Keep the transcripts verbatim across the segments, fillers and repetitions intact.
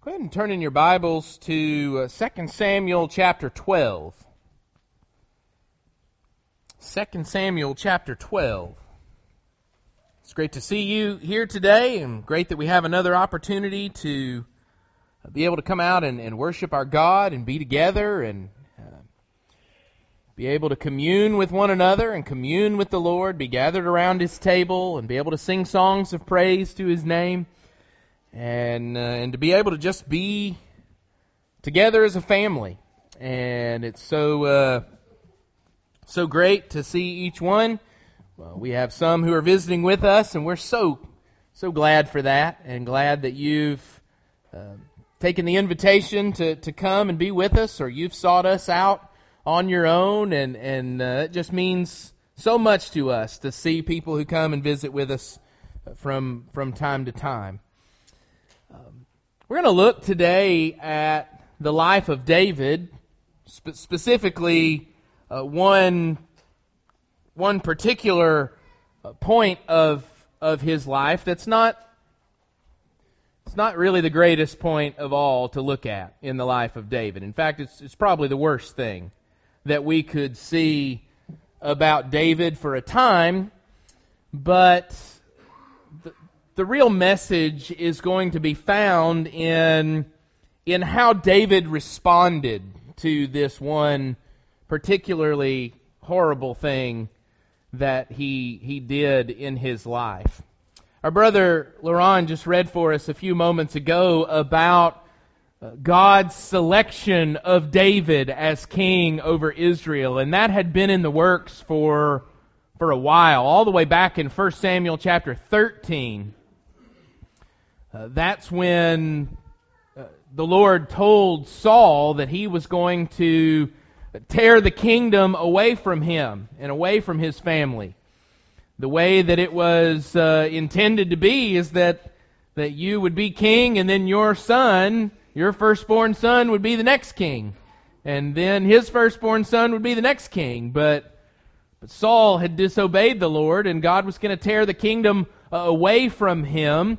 Go ahead and turn in your Bibles to uh, Second Samuel chapter twelve. Second Samuel chapter twelve. It's great to see you here today, and great that we have another opportunity to be able to come out and, and worship our God and be together and uh, be able to commune with one another and commune with the Lord, be gathered around His table and be able to sing songs of praise to His name. And uh, and to be able to just be together as a family. And it's so uh, so great to see each one. Well, we have some who are visiting with us, and we're so, so glad for that, and glad that you've uh, taken the invitation to, to come and be with us, or you've sought us out on your own, and, and uh, it just means so much to us to see people who come and visit with us from from time to time. Um, we're going to look today at the life of David, spe- specifically uh, one one particular uh, point of of his life that's not it's not really the greatest point of all to look at in the life of David. In fact, it's it's probably the worst thing that we could see about David for a time, but the, The real message is going to be found in, in how David responded to this one particularly horrible thing that he he did in his life. Our brother Laurent just read for us a few moments ago about God's selection of David as king over Israel, and that had been in the works for, for a while, all the way back in First Samuel chapter thirteen. Uh, that's when uh, the Lord told Saul that he was going to tear the kingdom away from him and away from his family. The way that it was uh, intended to be is that, that you would be king, and then your son, your firstborn son, would be the next king. And then his firstborn son would be the next king. But, but Saul had disobeyed the Lord, and God was going to tear the kingdom uh, away from him.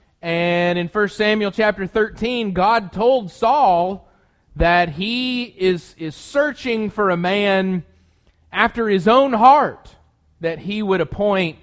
And in First Samuel chapter thirteen, God told Saul that he is, is searching for a man after his own heart that he would appoint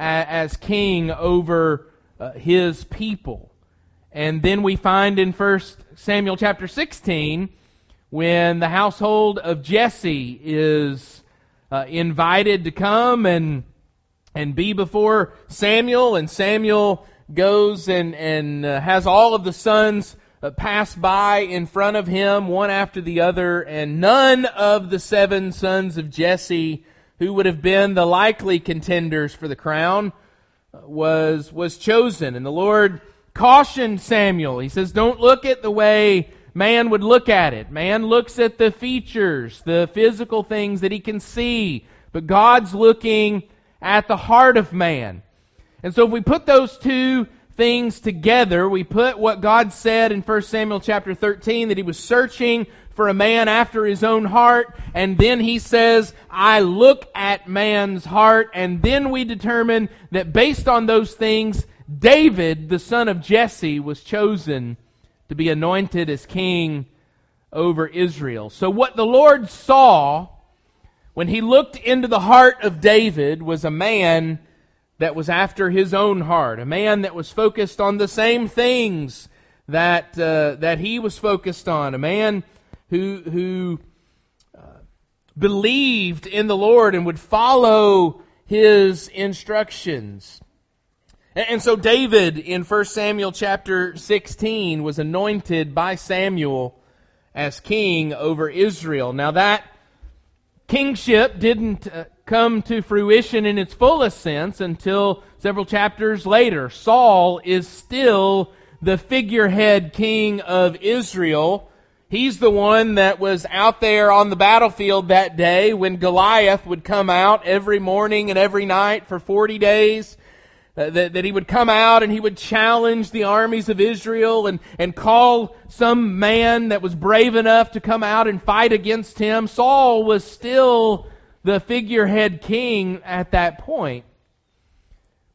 as king over uh, his people. And then we find in First Samuel chapter sixteen, when the household of Jesse is uh, invited to come and, and be before Samuel, and Samuel goes and, and uh, has all of the sons uh, pass by in front of him, one after the other, and none of the seven sons of Jesse, who would have been the likely contenders for the crown, uh, was was chosen. And the Lord cautioned Samuel. He says, don't look at the way man would look at it. Man looks at the features, the physical things that he can see, but God's looking at the heart of man. And so if we put those two things together, we put what God said in First Samuel chapter thirteen, that He was searching for a man after His own heart, and then He says, I look at man's heart, and then we determine that based on those things, David, the son of Jesse, was chosen to be anointed as king over Israel. So what the Lord saw when He looked into the heart of David was a man that was after his own heart, a man that was focused on the same things that uh, that he was focused on, a man who who uh, believed in the Lord and would follow His instructions. And, and so David in First Samuel chapter sixteen was anointed by Samuel as king over Israel. Now that kingship didn't uh, come to fruition in its fullest sense until several chapters later. Saul is still the figurehead king of Israel. He's the one that was out there on the battlefield that day when Goliath would come out every morning and every night for forty days. Uh, that, that he would come out and he would challenge the armies of Israel and, and call some man that was brave enough to come out and fight against him. Saul was still the figurehead king at that point.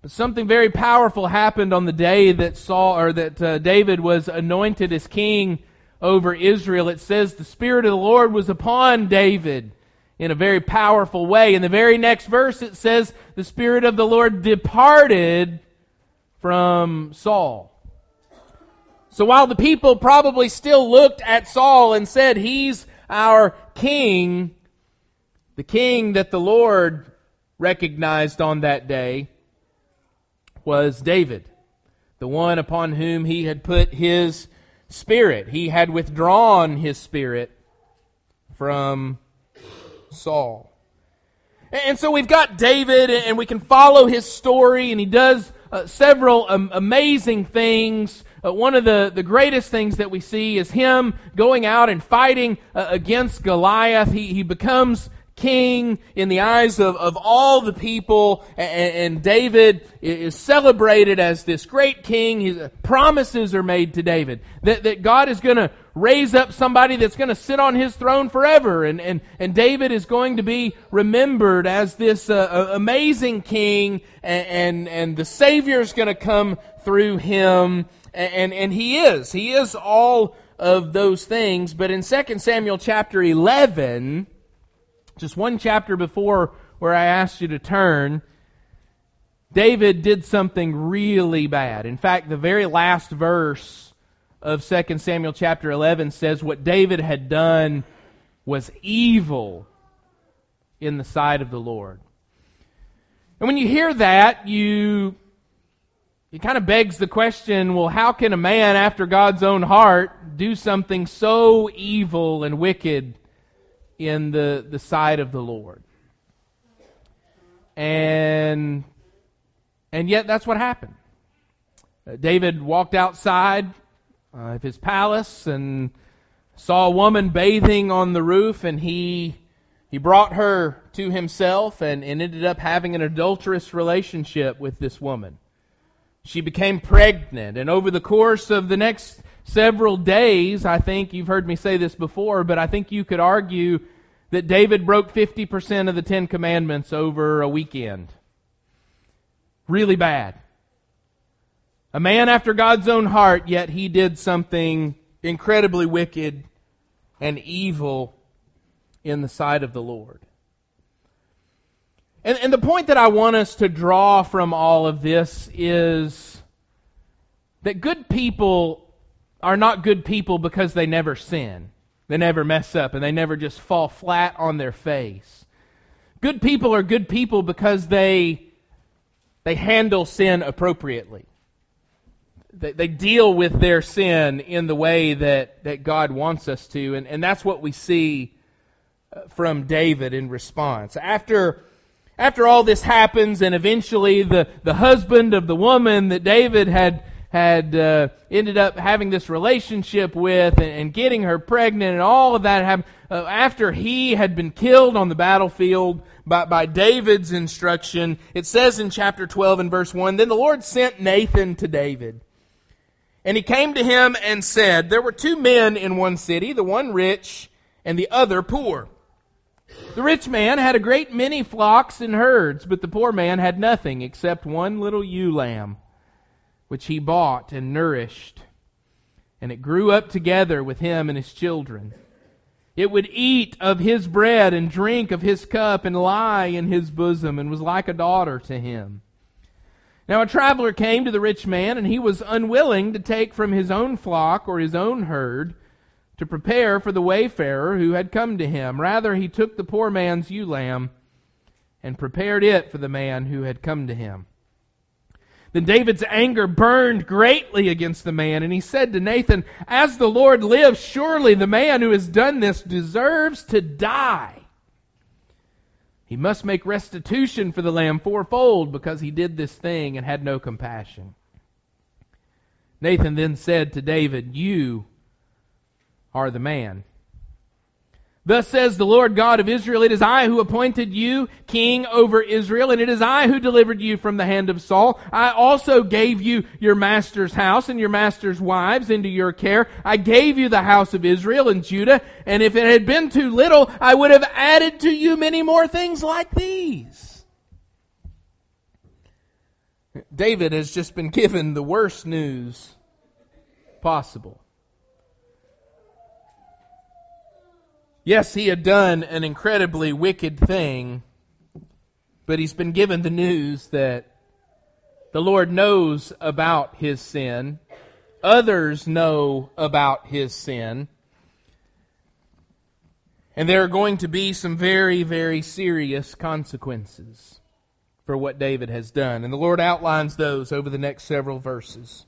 something very powerful happened on the day that Saul or that uh, David was anointed as king over Israel. It says the Spirit of the Lord was upon David in a very powerful way. In the very next verse it says the Spirit of the Lord departed from Saul. So while the people probably still looked at Saul and said, "He's our king," the king that the Lord recognized on that day was David, the one upon whom He had put His Spirit. He had withdrawn His Spirit from Saul. And so we've got David, and we can follow his story, and he does uh, several um, amazing things. Uh, one of the, the greatest things that we see is him going out and fighting uh, against Goliath. He, he becomes king in the eyes of, of all the people, and, and David is celebrated as this great king. His promises are made to David that, that God is going to raise up somebody that's going to sit on his throne forever, and, and, and David is going to be remembered as this uh, amazing king, and, and, and the Savior is going to come through him, and, and, and he is. He is all of those things, but in Second Samuel chapter eleven, just one chapter before where I asked you to turn, David did something really bad. In fact, the very last verse of Second Samuel chapter eleven says what David had done was evil in the sight of the Lord. And when you hear that, you it kind of begs the question, well, how can a man after God's own heart do something so evil and wicked in the, the sight of the Lord? And and yet that's what happened. Uh, David walked outside uh, of his palace and saw a woman bathing on the roof, and he he brought her to himself and, and ended up having an adulterous relationship with this woman. She became pregnant, and over the course of the next several days, I think you've heard me say this before, but I think you could argue that David broke fifty percent of the Ten Commandments over a weekend. Really bad. A man after God's own heart, yet he did something incredibly wicked and evil in the sight of the Lord. And, and the point that I want us to draw from all of this is that good people are not good people because they never sin. They never mess up, and they never just fall flat on their face. Good people are good people because they they handle sin appropriately. They, they deal with their sin in the way that, that God wants us to, and, and that's what we see from David in response. After after all this happens, and eventually the, the husband of the woman that David had had uh, ended up having this relationship with and, and getting her pregnant, and all of that happened uh, after he had been killed on the battlefield by, by David's instruction. It says in chapter twelve and verse one, "Then the Lord sent Nathan to David, and he came to him and said, there were two men in one city, the one rich and the other poor. The rich man had a great many flocks and herds, but the poor man had nothing except one little ewe lamb, which he bought and nourished. And it grew up together with him and his children. It would eat of his bread and drink of his cup and lie in his bosom, and was like a daughter to him. Now a traveler came to the rich man, and he was unwilling to take from his own flock or his own herd to prepare for the wayfarer who had come to him. Rather, he took the poor man's ewe lamb and prepared it for the man who had come to him. Then David's anger burned greatly against the man, and he said to Nathan, as the Lord lives, surely the man who has done this deserves to die. He must make restitution for the lamb fourfold, because he did this thing and had no compassion. Nathan then said to David, you are the man. Thus says the Lord God of Israel, it is I who appointed you king over Israel, and it is I who delivered you from the hand of Saul. I also gave you your master's house and your master's wives into your care. I gave you the house of Israel and Judah, and if it had been too little, I would have added to you many more things like these. David has just been given the worst news possible. Yes, he had done an incredibly wicked thing, but he's been given the news that the Lord knows about his sin. Others know about his sin. And there are going to be some very, very serious consequences for what David has done. And the Lord outlines those over the next several verses.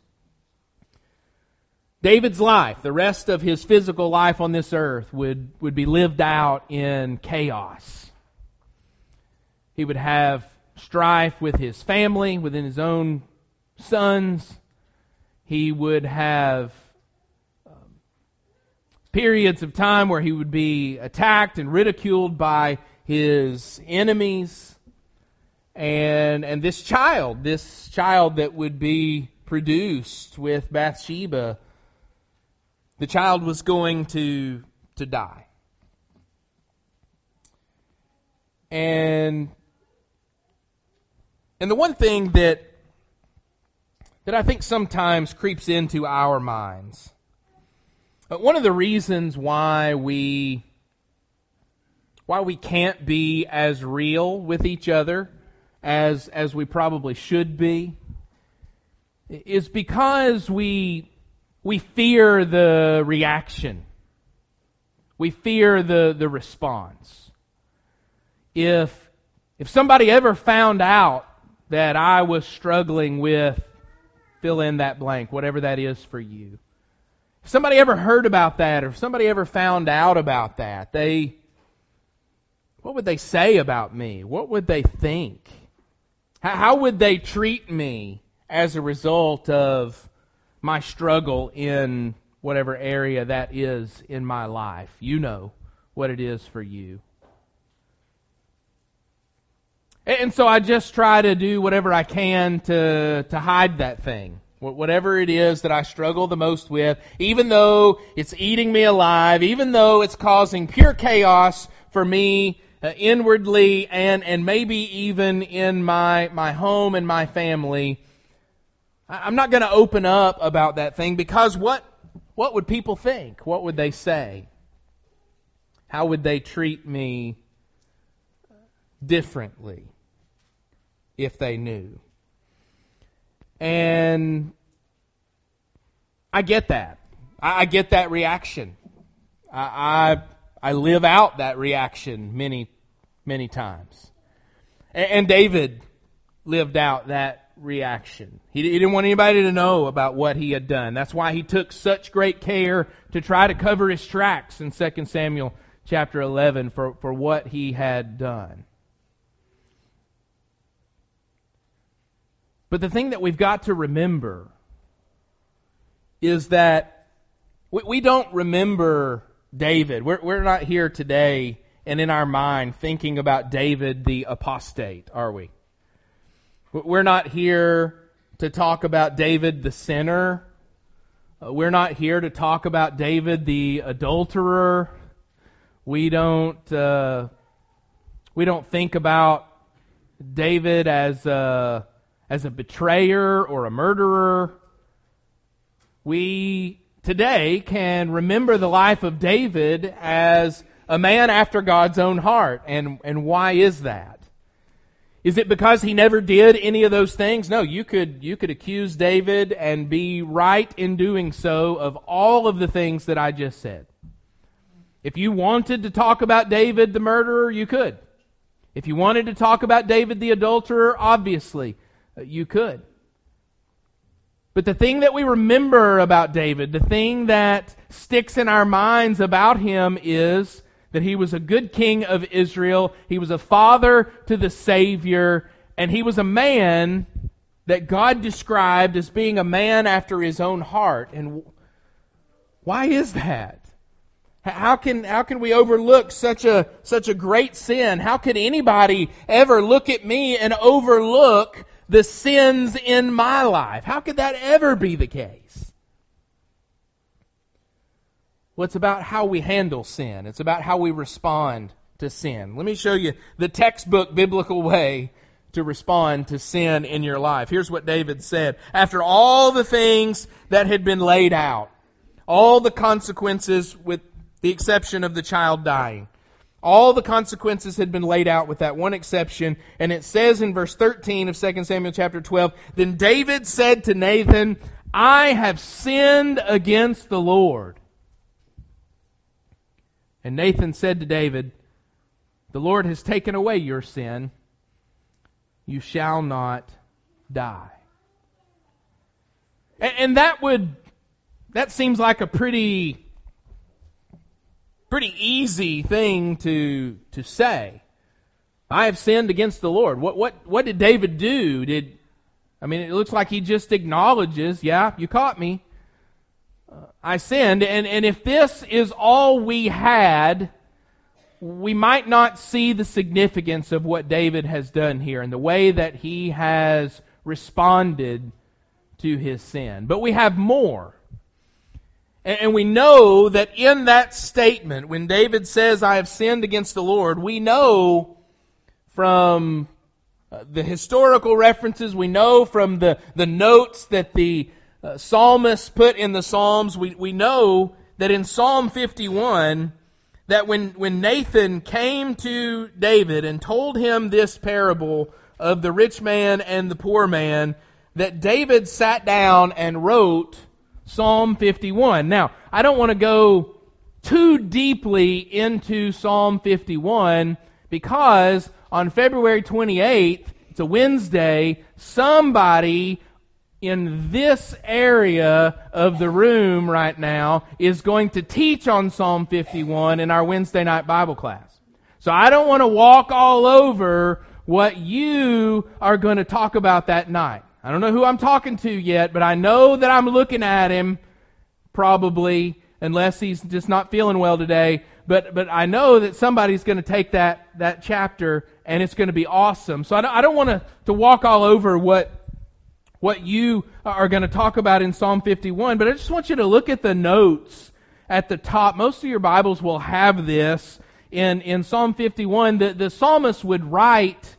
David's life, the rest of his physical life on this earth, would, would be lived out in chaos. He would have strife with his family, within his own sons. He would have um, periods of time where he would be attacked and ridiculed by his enemies. And, and this child, this child that would be produced with Bathsheba, the child was going to, to die. And, and the one thing that, that I think sometimes creeps into our minds, one of the reasons why we, why we can't be as real with each other as, as we probably should be, is because we, We fear the reaction. We fear the, the response. If, if somebody ever found out that I was struggling with, fill in that blank, whatever that is for you. If somebody ever heard about that, or if somebody ever found out about that, they, what would they say about me? What would they think? How, how would they treat me as a result of my struggle in whatever area that is in my life? You know what it is for you. And so I just try to do whatever I can to, to hide that thing. Whatever it is that I struggle the most with, even though it's eating me alive, even though it's causing pure chaos for me uh, inwardly and, and maybe even in my, my home and my family, I'm not going to open up about that thing, because what what would people think? What would they say? How would they treat me differently if they knew? And I get that. I, I get that reaction. I, I I live out that reaction many, many times. And, and David lived out that reaction. He, he didn't want anybody to know about what he had done. That's why he took such great care to try to cover his tracks in Second Samuel chapter eleven for, for what he had done. But the thing that we've got to remember is that we, we don't remember David. We're, we're not here today and in our mind thinking about David the apostate, are we? We're not here to talk about David the sinner. We're not here to talk about David the adulterer. We don't uh, we don't think about David as a, as a betrayer or a murderer. We today can remember the life of David as a man after God's own heart. And, and why is that? Is it because he never did any of those things? No, you could you could accuse David and be right in doing so of all of the things that I just said. If you wanted to talk about David the murderer, you could. If you wanted to talk about David the adulterer, obviously, you could. But the thing that we remember about David, the thing that sticks in our minds about him is that he was a good king of Israel, he was a father to the Savior, and he was a man that God described as being a man after his own heart. And why is that? How can how can we overlook such a such a great sin? How could anybody ever look at me and overlook the sins in my life? How could that ever be the case? Well, it's about how we handle sin. It's about how we respond to sin. Let me show you the textbook biblical way to respond to sin in your life. Here's what David said. After all the things that had been laid out, all the consequences with the exception of the child dying, all the consequences had been laid out with that one exception. And it says in verse thirteen of Second Samuel chapter twelve, Then David said to Nathan, I have sinned against the Lord. And Nathan said to David, The Lord has taken away your sin. You shall not die. And, and that would, that seems like a pretty, pretty easy thing to, to say. I have sinned against the Lord. What, what, what did David do? Did, I mean, it looks like he just acknowledges, yeah, you caught me. Uh, I sinned. And, and if this is all we had, we might not see the significance of what David has done here and the way that he has responded to his sin. But we have more. And we know that in that statement, when David says, I have sinned against the Lord, we know from the historical references, we know from the, the notes that the uh, psalmist put in the Psalms, we, we know that in Psalm fifty-one, that when, when Nathan came to David and told him this parable of the rich man and the poor man, that David sat down and wrote Psalm fifty-one. Now, I don't want to go too deeply into Psalm fifty-one because on February twenty-eighth, it's a Wednesday, somebody in this area of the room right now is going to teach on Psalm fifty-one in our Wednesday night Bible class. So I don't want to walk all over what you are going to talk about that night. I don't know who I'm talking to yet, but I know that I'm looking at him probably, unless he's just not feeling well today. But but I know that somebody's going to take that, that chapter and it's going to be awesome. So I don't, I don't want to, to walk all over what what you are going to talk about in Psalm fifty-one, but I just want you to look at the notes at the top. Most of your Bibles will have this. In, in Psalm fifty-one, the, the psalmist would write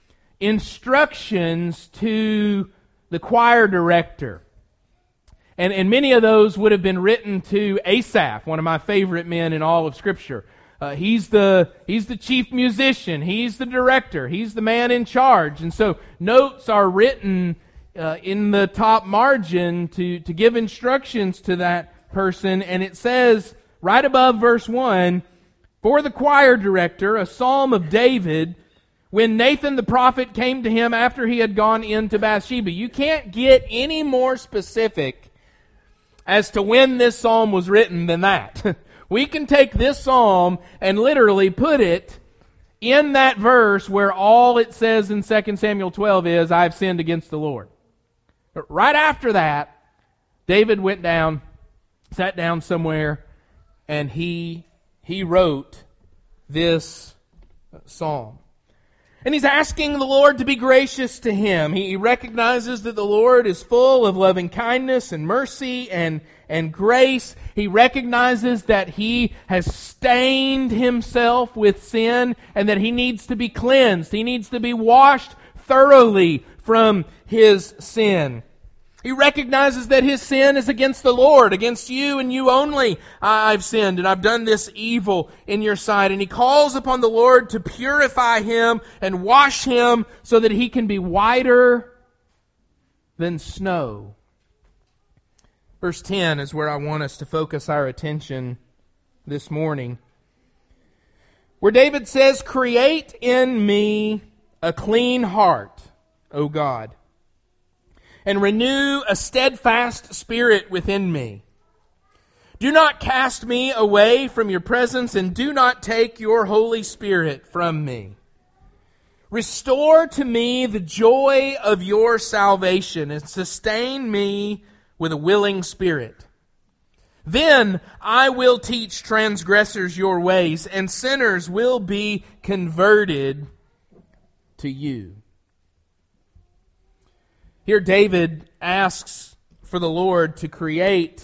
instructions to the choir director. And, and many of those would have been written to Asaph, one of my favorite men in all of Scripture. Uh, he's the he's the chief musician. He's the director. He's the man in charge. And so notes are written uh, in the top margin to, to give instructions to that person. And it says right above verse one, for the choir director, a psalm of David, when Nathan the prophet came to him after he had gone into Bathsheba. You can't get any more specific as to when this psalm was written than that. We can take this psalm and literally put it in that verse where all it says in Second Samuel twelve is, I have sinned against the Lord. But right after that, David went down, sat down somewhere, and he he wrote this psalm. And he's asking the Lord to be gracious to him. He recognizes that the Lord is full of loving kindness and mercy and, and grace. He recognizes that he has stained himself with sin and that he needs to be cleansed. He needs to be washed thoroughly from his sin. He recognizes that his sin is against the Lord, against you and you only. I've sinned and I've done this evil in your sight. And he calls upon the Lord to purify him and wash him so that he can be whiter than snow. Verse ten is where I want us to focus our attention this morning, where David says, create in me a clean heart, O God, and renew a steadfast spirit within me. Do not cast me away from your presence, and do not take your Holy Spirit from me. Restore to me the joy of your salvation, and sustain me with a willing spirit. Then I will teach transgressors your ways, and sinners will be converted to you. Here David asks for the Lord to create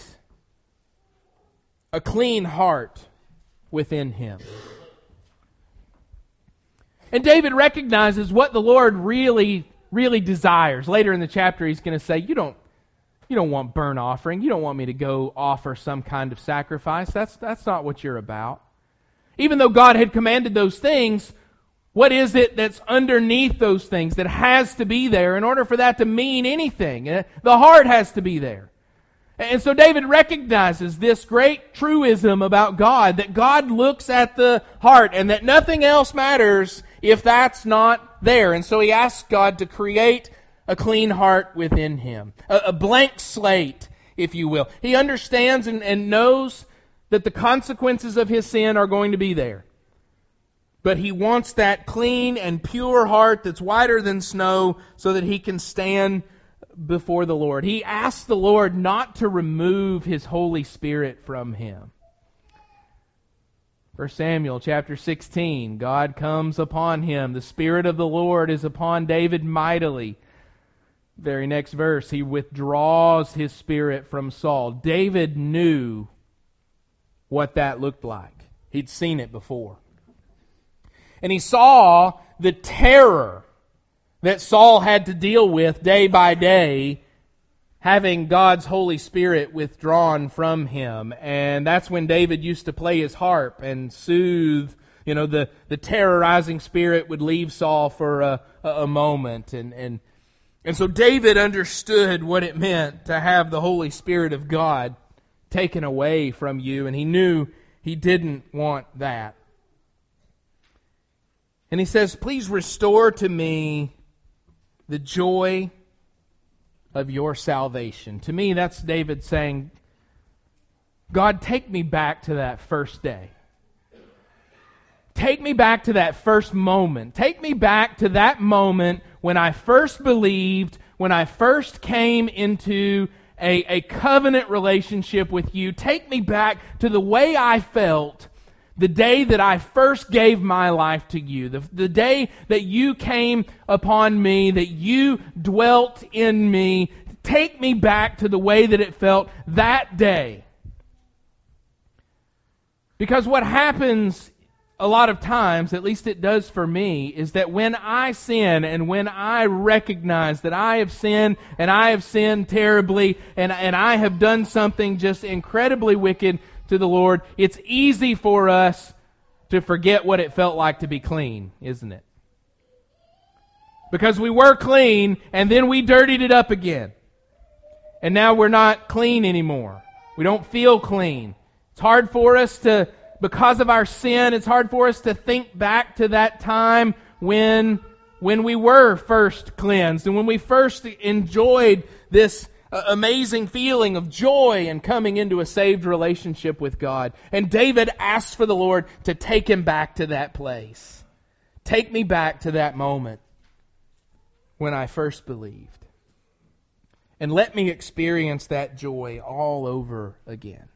a clean heart within him. And David recognizes what the Lord really, really desires. Later in the chapter, he's going to say, you don't, you don't want burnt offering. You don't want me to go offer some kind of sacrifice. That's, that's not what you're about. Even though God had commanded those things, what is it that's underneath those things that has to be there in order for that to mean anything? The heart has to be there. And so David recognizes this great truism about God, that God looks at the heart and that nothing else matters if that's not there. And so he asks God to create a clean heart within him, a, a blank slate, if you will. He understands and, and knows that the consequences of his sin are going to be there. But he wants that clean and pure heart that's whiter than snow so that he can stand before the Lord. He asks the Lord not to remove His Holy Spirit from him. First Samuel chapter sixteen, God comes upon him. The Spirit of the Lord is upon David mightily. Very next verse, He withdraws His Spirit from Saul. David knew what that looked like. He'd seen it before. And he saw the terror that Saul had to deal with day by day, having God's Holy Spirit withdrawn from him. And that's when David used to play his harp and soothe, you know, the, the terrorizing spirit would leave Saul for a, a moment. And, and, and so David understood what it meant to have the Holy Spirit of God taken away from you, and he knew he didn't want that. And he says, please restore to me the joy of your salvation. To me, that's David saying, God, take me back to that first day. Take me back to that first moment. Take me back to that moment when I first believed, when I first came into A, a covenant relationship with you. Take me back to the way I felt the day that I first gave my life to you. The, the day that you came upon me, that you dwelt in me. Take me back to the way that it felt that day. Because what happens a lot of times, at least it does for me, is that when I sin and when I recognize that I have sinned and I have sinned terribly and, and I have done something just incredibly wicked to the Lord, it's easy for us to forget what it felt like to be clean, isn't it? Because we were clean and then we dirtied it up again. And now we're not clean anymore. We don't feel clean. It's hard for us to Because of our sin, it's hard for us to think back to that time when, when we were first cleansed and when we first enjoyed this uh, amazing feeling of joy and coming into a saved relationship with God. And David asks for the Lord to take him back to that place. Take me back to that moment when I first believed. And let me experience that joy all over again.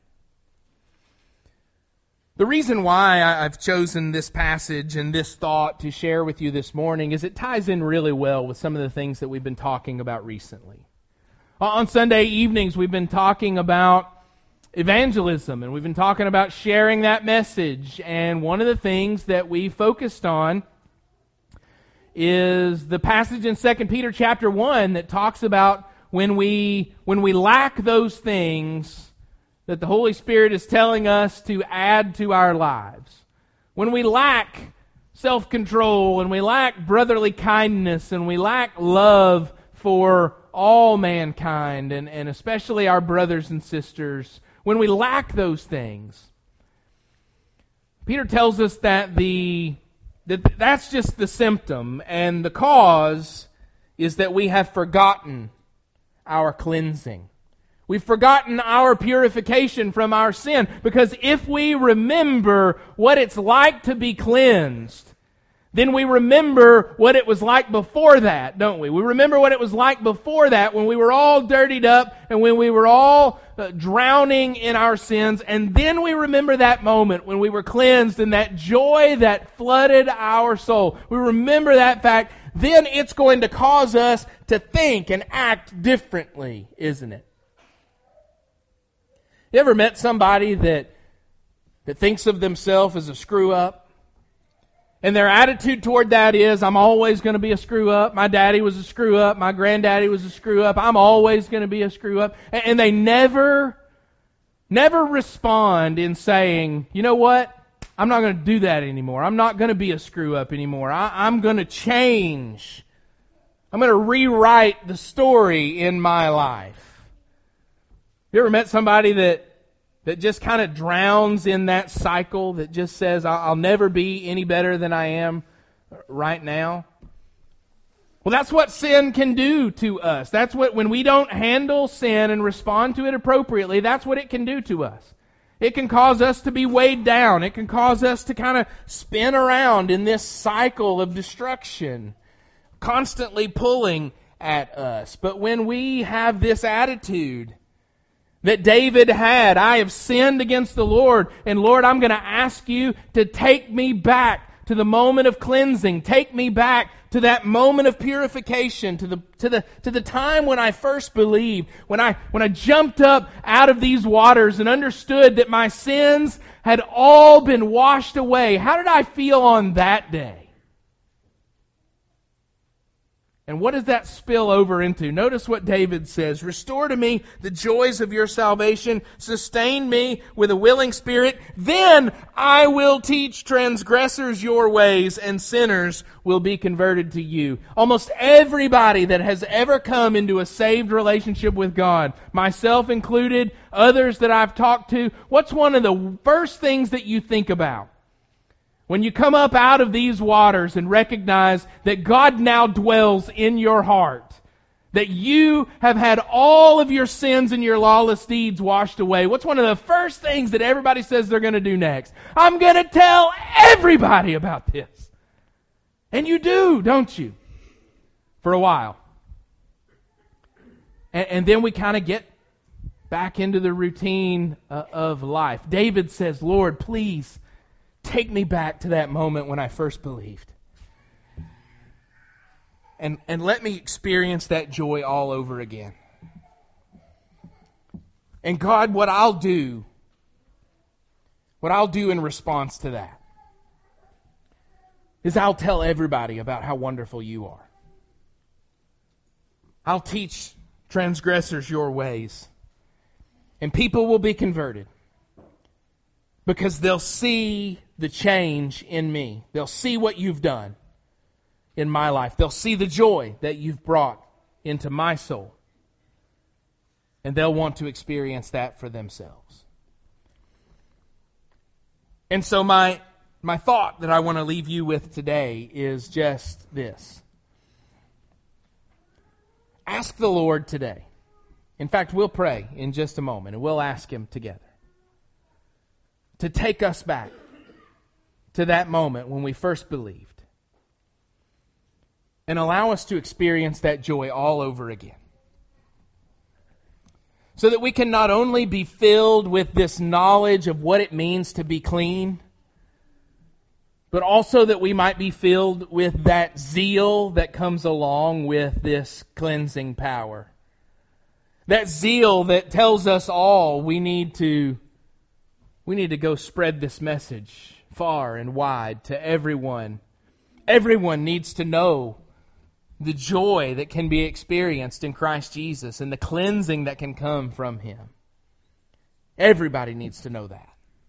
The reason why I've chosen this passage and this thought to share with you this morning is it ties in really well with some of the things that we've been talking about recently. On Sunday evenings, we've been talking about evangelism, and we've been talking about sharing that message. And one of the things that we focused on is the passage in Second Peter chapter one that talks about when we when we lack those things that the Holy Spirit is telling us to add to our lives. When we lack self-control and we lack brotherly kindness and we lack love for all mankind and, and especially our brothers and sisters, when we lack those things, Peter tells us that the that that's just the symptom, and the cause is that we have forgotten our cleansing. We've forgotten our purification from our sin, because if we remember what it's like to be cleansed, then we remember what it was like before that, don't we? We remember what it was like before that when we were all dirtied up and when we were all uh, drowning in our sins, and then we remember that moment when we were cleansed and that joy that flooded our soul. We remember that fact, then it's going to cause us to think and act differently, isn't it? You ever met somebody that that thinks of themselves as a screw-up? And their attitude toward that is, I'm always going to be a screw up. My daddy was a screw up. My granddaddy was a screw up. I'm always going to be a screw up. And they never, never respond in saying, you know what? I'm not going to do that anymore. I'm not going to be a screw up anymore. I, I'm going to change. I'm going to rewrite the story in my life. You ever met somebody that that just kind of drowns in that cycle, that just says, I'll never be any better than I am right now? Well, that's what sin can do to us. That's what, when we don't handle sin and respond to it appropriately, that's what it can do to us. It can cause us to be weighed down. It can cause us to kind of spin around in this cycle of destruction, constantly pulling at us. But when we have this attitude that David had, I have sinned against the Lord, and Lord, I'm going to ask you to take me back to the moment of cleansing. Take me back to that moment of purification, to the to the to the time when I first believed, when I when I jumped up out of these waters and understood that my sins had all been washed away. How did I feel on that day? And what does that spill over into? Notice what David says. Restore to me the joys of your salvation. Sustain me with a willing spirit. Then I will teach transgressors your ways, and sinners will be converted to you. Almost everybody that has ever come into a saved relationship with God, myself included, others that I've talked to, what's one of the first things that you think about? When you come up out of these waters and recognize that God now dwells in your heart, that you have had all of your sins and your lawless deeds washed away, what's one of the first things that everybody says they're going to do next? I'm going to tell everybody about this. And you do, don't you? For a while. And, and then we kind of get back into the routine uh, of life. David says, Lord, please, take me back to that moment when I first believed. And, and let me experience that joy all over again. And God, what I'll do, what I'll do in response to that is I'll tell everybody about how wonderful you are. I'll teach transgressors your ways. And people will be converted. Because they'll see the change in me. They'll see what you've done in my life. They'll see the joy that you've brought into my soul. And they'll want to experience that for themselves. And so my, my thought that I want to leave you with today is just this. Ask the Lord today. In fact, we'll pray in just a moment and we'll ask Him together to take us back to that moment when we first believed. And allow us to experience that joy all over again. So that we can not only be filled with this knowledge of what it means to be clean, but also that we might be filled with that zeal that comes along with this cleansing power. That zeal that tells us all we need to We need to go spread this message far and wide to everyone. Everyone needs to know the joy that can be experienced in Christ Jesus and the cleansing that can come from Him. Everybody needs to know that.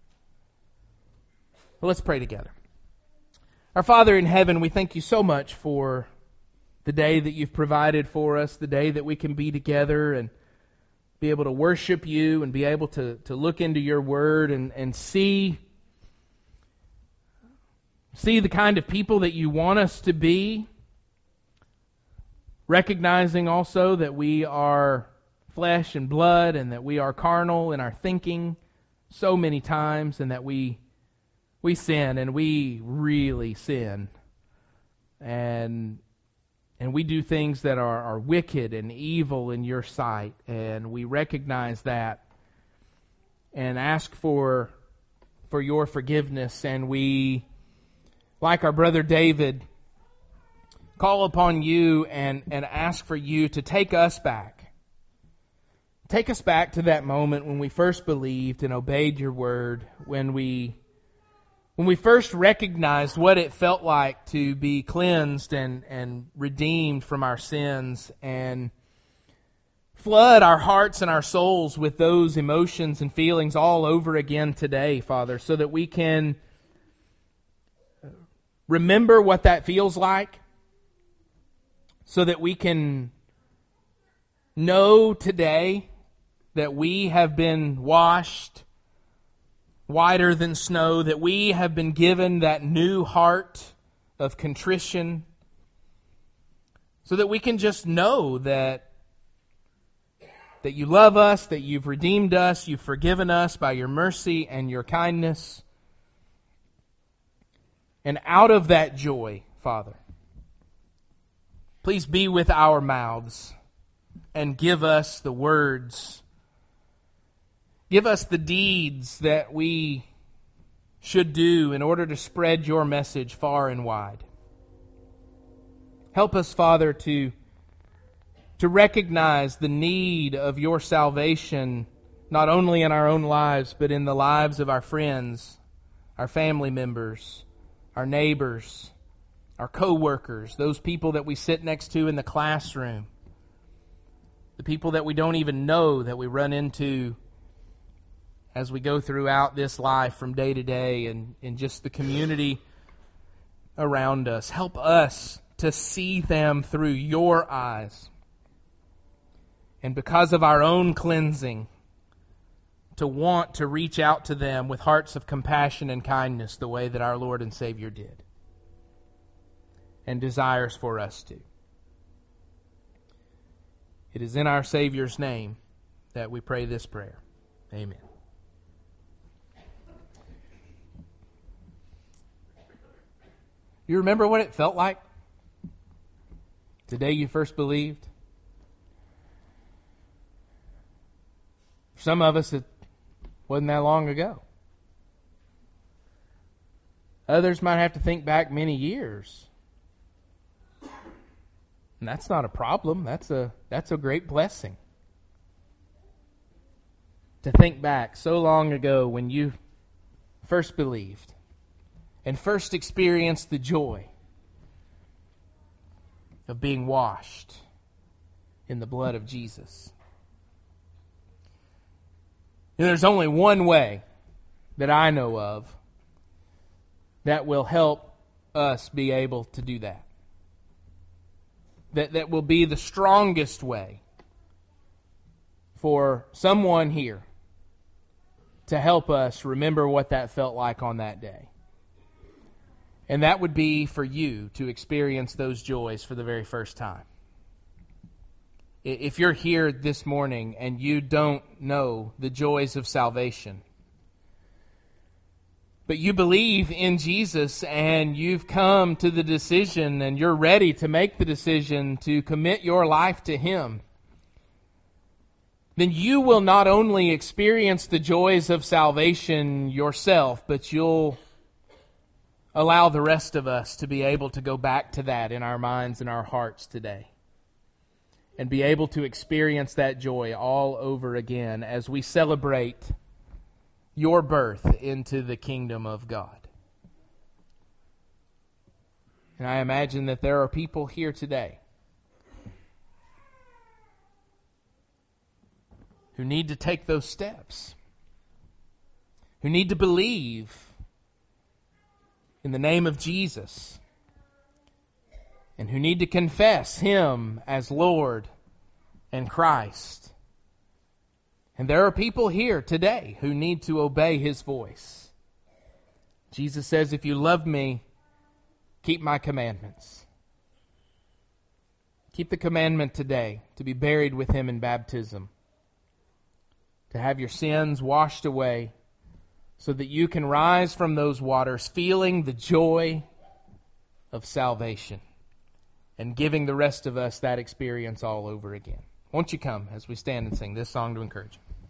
Well, let's pray together. Our Father in heaven, we thank you so much for the day that you've provided for us, the day that we can be together and be able to worship you and be able to, to look into your word and, and see, see the kind of people that you want us to be. Recognizing also that we are flesh and blood and that we are carnal in our thinking so many times and that we we sin and we really sin. And And we do things that are, are wicked and evil in your sight. And we recognize that and ask for, for your forgiveness. And we, like our brother David, call upon you and, and ask for you to take us back. Take us back to that moment when we first believed and obeyed your word, when we When we first recognized what it felt like to be cleansed and, and redeemed from our sins, and flood our hearts and our souls with those emotions and feelings all over again today, Father, so that we can remember what that feels like, so that we can know today that we have been washed whiter than snow, that we have been given that new heart of contrition, so that we can just know that that you love us, that you've redeemed us, you've forgiven us by your mercy and your kindness. And out of that joy, Father, please be with our mouths and give us the words. Give us the deeds that we should do in order to spread your message far and wide. Help us, Father, to, to recognize the need of your salvation, not only in our own lives, but in the lives of our friends, our family members, our neighbors, our co-workers, those people that we sit next to in the classroom, the people that we don't even know that we run into as we go throughout this life from day to day, and in just the community around us. Help us to see them through your eyes. And because of our own cleansing, to want to reach out to them with hearts of compassion and kindness the way that our Lord and Savior did, and desires for us to. It is in our Savior's name that we pray this prayer. Amen. You remember what it felt like the day you first believed? For some of us, it wasn't that long ago. Others might have to think back many years. And that's not a problem. That's a that's a great blessing. To think back so long ago when you first believed and first experienced the joy of being washed in the blood of Jesus. And there's only one way that I know of that will help us be able to do that. That that will be the strongest way for someone here to help us remember what that felt like on that day. And that would be for you to experience those joys for the very first time. If you're here this morning and you don't know the joys of salvation, but you believe in Jesus and you've come to the decision and you're ready to make the decision to commit your life to Him, then you will not only experience the joys of salvation yourself, but you'll allow the rest of us to be able to go back to that in our minds and our hearts today, and be able to experience that joy all over again as we celebrate your birth into the kingdom of God. And I imagine that there are people here today who need to take those steps, who need to believe in the name of Jesus, and who need to confess Him as Lord and Christ. And there are people here today who need to obey His voice. Jesus says, if you love me, keep my commandments. Keep the commandment today to be buried with Him in baptism, to have your sins washed away, so that you can rise from those waters feeling the joy of salvation and giving the rest of us that experience all over again. Won't you come as we stand and sing this song to encourage you?